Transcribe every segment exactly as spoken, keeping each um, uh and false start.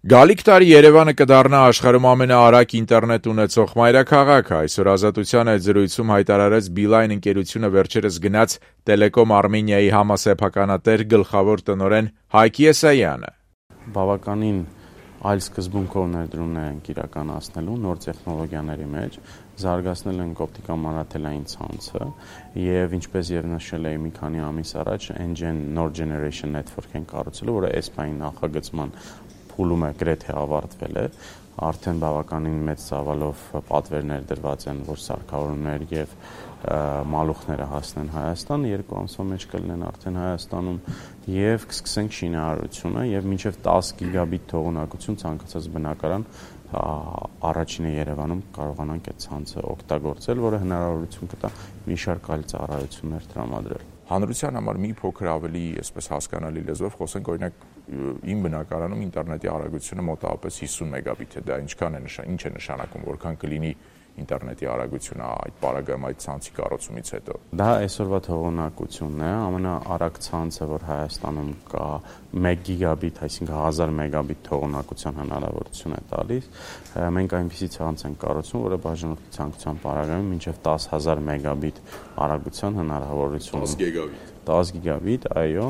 Գալիք տարի Երևանը կդառնա աշխարհում ամենաարագ ինտերնետ ունեցող մայրաքաղաքը, այսօր Ազատության այդ զրույցում հայտարարեց Beeline ընկերությունը վերջերս գնաց Telecom Armenia-ի համասեփականատեր գլխավոր տնօրեն Հայկ Եսայանը։ Բավականին այլ սկզբունքով ներդրումներ են իրականացնելու նոր տեխնոլոգիաների մեջ, զարգացնել են օպտիկամանրաթելային ցանցը եւ ինչպես եւ նշել էի մի քանի ամիս առաջ Engine նոր generation network են կառուցելու, որը էս բանի նախագծման փուլում է գրեթե ավարտվել է, արդեն բավականին մեծ ծավալով պատվերներ դրված են, որ սարքավորումներ եւ մալուխները հասնեն Հայաստան, երկու ամսվա մեջ կլինեն արդեն Հայաստանում եւ կսկսենք շինարարությունը եւ մինչեւ տասը գիգաբիտ թողունակություն ցանկացած բնակարան առաջինը Երևանում կարողանանք այդ ցանցը օգտագործել, որը հնարավորություն կտա մի շարք այլ ծառայություններ տրամադրել։ Հանրության համար մի փոքր ավելի, այսպես հասկանալի լեզվով խոսենք, օրինակ իմ բնակարանում ինտերնետի արագությունը մոտավորապես հիսուն մեգաբիտ է, դա ինչքան է նշան, ինչ է նշանակում, որքան կլինի ինտերնետի արագությունը այդ պարագայում այդ ցանցի կառուցումից հետո։ Դա այսօրվա թողունակությունն է, ամենաարագ ցանցը, որ Հայաստանում կա մեկ գիգաբիտ, այսինքն հազար մեգաբիտ թողունակության հնարավորություն է տալիս։ Մենք այնպիսի ցանց ենք կառուցում, որը բաժանորդի ցանկության պարագայում մինչև տասը հազար մեգաբիտ արագության հնարավորություն ունի։ տասը գիգաբիտ։ տասը գիգաբիտ, այո,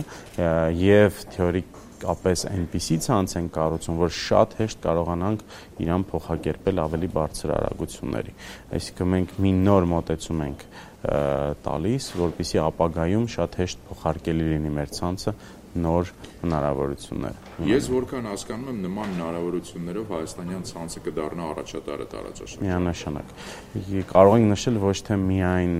եւ թեորիկ Ապես այնպիսի ցանց են կառուցում, որ շատ հեշտ կարողանանք իրան փոխակերպել ավելի բարձր արագությունների։ Այսինքն մենք մի նոր մոտեցում ենք տալիս, որպեսզի ապագայում շատ հեշտ փոխարկելի լինի մեր ցանցը նոր հնարավորությունները։ Ես որքան հասկանում եմ, նման հնարավորություններով հայաստանյան ցանցը կդառնա առաջատարը տարածաշրջանում։ Միանշանակ։ Կարող ենք նշել ոչ թե միայն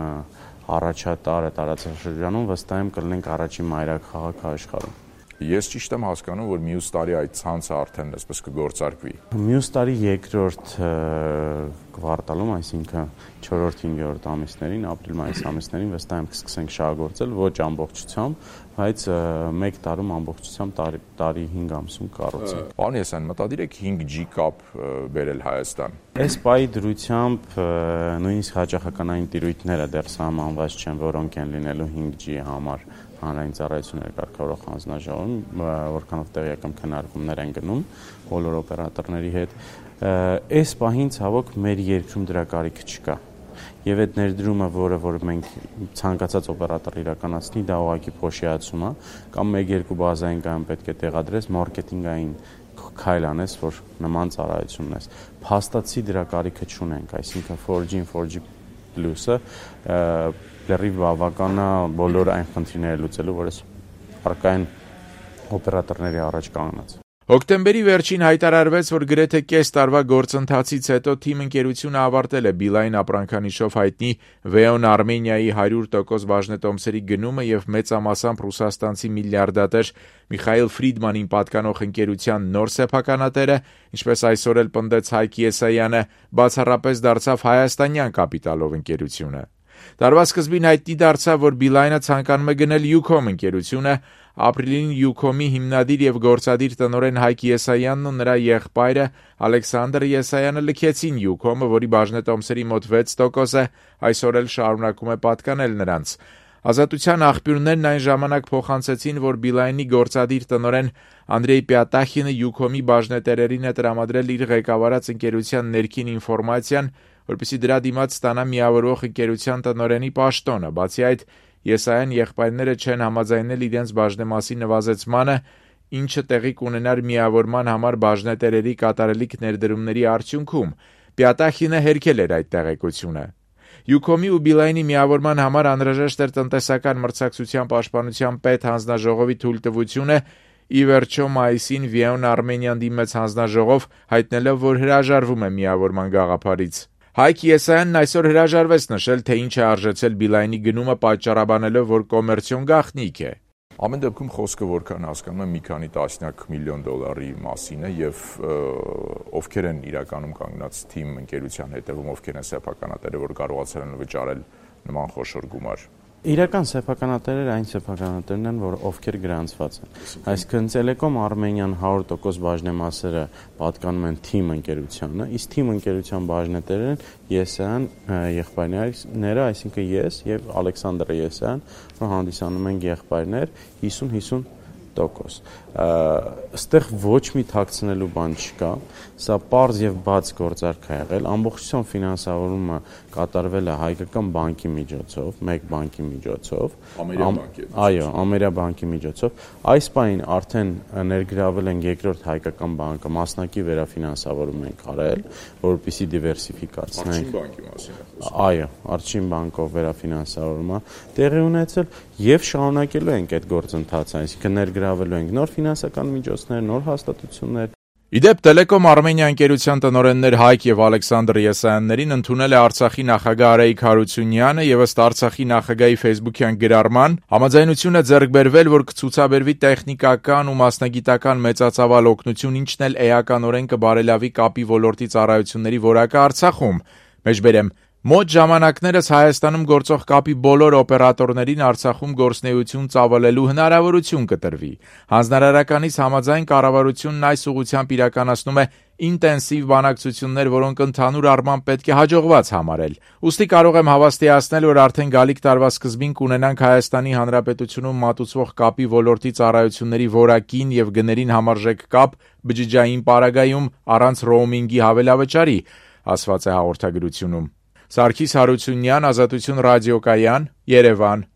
առաջատարը տարածաշրջանում, վստահ եմ կլինենք առաջին մայրաքաղաքը աշխարհում։ Ես ճիշտ եմ հասկանում, որ մյուս տարի այդ ցանցը արդեն այսպես կգործարկվի։ Մյուս տարի երկրորդ կվարտալում, այսինքն չորրորդ հինգերորդ ամիսներին, ապրիլ-մայիս ամիսներին վստահ եմ կսկսենք շահագործել, ոչ ամբողջությամբ, բայց մեկ տարում ամբողջությամբ տարի տարի հինգ ամսում կառուցենք։ Պարոն Եսայան, մտադիր եք հինգ ջի կապ բերել Հայաստան։ Այս պայի դրությամբ նույնիսկ հաճախականային տիրույթները դեռ սահմանված չեն, որոնք են լինելու հինգ ջի-ի համար հանրային ծառայությունների կարգավորող հանձնաժողովում, որքանով տեղյակամ քննարկումներ են գնում բոլոր օպերատորների հետ։ Այս պահին ցավոք մեր երկրում դրա կարիքը չկա։ Եվ այդ ներդրումը, որը որ մենք ցանկացած օպերատոր իրականացնի, դա ուղղակի փոշիացում է, կամ մեկ-երկու բազային կայուն պետք է տեղադրես, մարքեթինգային քայլ անես, որ նման ծառայություն ունես։ Փաստացի դրա կարիքը չունենք, այսինքն four G-ին four G Plus-ը լրիվ բավական է բոլոր այն խնդիրները լուծելու, որը առկա են օպերատորների առաջ կանգնած։ Հոկտեմբերի վերջին հայտարարվեց, որ գրեթե կես տարվա գործընթացից հետո թիմ ընկերությունը ավարտել է Beeline ապրանքանիշով հայտնի Veon Armenia-ի հարյուր տոկոս բաժնետոմսերի գնումը եւ մեծամասամբ ռուսաստանցի միլիարդատեր Միխայիլ Ֆրիդմանին պատկանող ընկերության նոր սեփականատերը, ինչպես այսօր էլ պնդեց Հայկ Եսայանը, բացառապես դարձավ հայաստանյան կապիտալով ընկերությունը։ Տարվա սկզբին հայտնի դարձավ, որ Beeline-ը ցանկանում է գնել Ucom ընկերությունը, ապրիլին Ucom-ի հիմնադիր եւ գործադիր տնօրեն Հայկ Եսայանն ու նրա եղբայրը Ալեքսանդր Եսայանը լքեցին Ucom-ը, որի բաժնետոմսերի մոտ վեց տոկոսը այսօր էլ շարունակում է պատկանել նրանց։ Ազատության աղբյուրներն այն ժամանակ փոխանցեցին, որ Beeline-ի գործադիր տնօրեն Անդրեյ Պյատախինը Ucom-ի բաժնետերերին է տրամադրել իր ղեկավարած ընկերության ներքին ինֆորմացիան, որպեսզի դրա դիմաց ստանա միավորվող ընկերության տնօրենի պաշտոնը։ Բացի այդ, Եսայան եղբայրները չեն համաձայնել իրենց բաժնեմասի նվազեցմանը, ինչը տեղի կունենար միավորման համար բաժնետերերի կատարելիք ներդրումների արդյունքում։ Պյատախինը հերքել էր այդ տեղեկությունը։ Ucom-ի ու Beeline-ի միավորման համար անհրաժեշտ էր տնտեսական մրցակցության պաշտպանության պետ հանձնաժողովի թույլտվությունը, ի վերջո մայիսին Veon Armenia-ն դիմեց հանձնաժողով, հայտնելով, որ հրաժարվում է միավորման գաղափարից։ Հայկ Եսայանն այսօր հրաժարվեց նշել, թե ինչ է արժեցել Beeline-ի գնումը, պատճառաբանելով, որ կոմերցիոն գաղտնիք է։ Ամեն դեպքում խոսքը որքան հասկանում եմ մի քանի տասնյակ միլիոն դոլարի մասին է եւ ովքեր են իրականում կանգնած թիմ ընկերության հետևում, ովքեր են սեփականատերը, որ կարողացել են վճարել նման խոշոր գումար։ Իրական սեփականատերերը այն սեփականատերերն են, որ ովքեր գրանցված են։ Այսինքն Telecom Armenia-ն հարյուր տոկոս բաժնեմասերը պատկանում են թիմ ընկերությանը, իսկ թիմ ընկերության բաժնետերերն Եսայան եղբայրները, այսինքն ես եւ Ալեքսանդր Եսայան, որ հանդիսանում ենք եղբայրներ հիսուն հիսուն տոկոս։ Այստեղ ոչ մի թաքցնելու բան չկա, սա պարզ եւ բաց գործարք է եղել, ամբողջությամբ ֆինանսավորումը կատարվել է հայկական բանկի միջոցով, մեկ բանկի միջոցով, Ամերիկա բանկի։ Այո, Ամերիկա բանկի միջոցով։ Այս պահին արդեն ներգրավել են երկրորդ հայկական բանկը, մասնակի վերաֆինանսավորում ենք արել, որպեսզի դիվերսիֆիկացնենք։ Առաջին բանկի մասին է խոսքը։ Այո, առաջին բանկով վերաֆինանսավորումը տեղի ունեցել եւ շարունակելու ենք այդ գործընթացը, այսինքն ներգրավելու ենք նոր ֆինանսական միջոցներ, նոր հաստատություններ։ Իդեպ Տելեկոմ Արմենիա ընկերության տնօրեններ Հայկ եւ Ալեքսանդր Եսայաններին ընդունել է Արցախի նախագահ Արայիկ Հարությունյանը եւ ըստ Արցախի նախագահի Facebook-յան գրառման համաձայնություն է ձեռք բերվել, որ կցուցաբերվի տեխնիկական ու մասնագիտական մեծածավալ օգնություն, ինչն էլ էականորեն կբարելավի կապի ոլորտի ծառայությունների որակը Արցախում։ Մեջբերեմ Մոտ ժամանակներս Հայաստանում գործող կապի բոլոր օպերատորներին Արցախում գործունեություն ծավալելու հնարավորություն կտրվի։ Հանձնարարականից համաձայն կառավարությունն այս ուղղությամբ իրականացնում է ինտենսիվ բանակցություններ, որոնք ընդհանուր առմամբ պետք է հաջողված համարել։ Ուստի կարող եմ հավաստիացնել, որ արդեն գալիք տարվա սկզբին կունենանք Հայաստանի Հանրապետությունում մատուցվող կապի ոլորտի ծառայությունների որակին եւ գներին համարժեք կապ բջջային պարագայում առանց ռոումինգի հավելավճարի, ասված է հաղորդագրությունում։ Սարգիս Հարությունյան, Ազատություն ռադիոկայան, Երևան։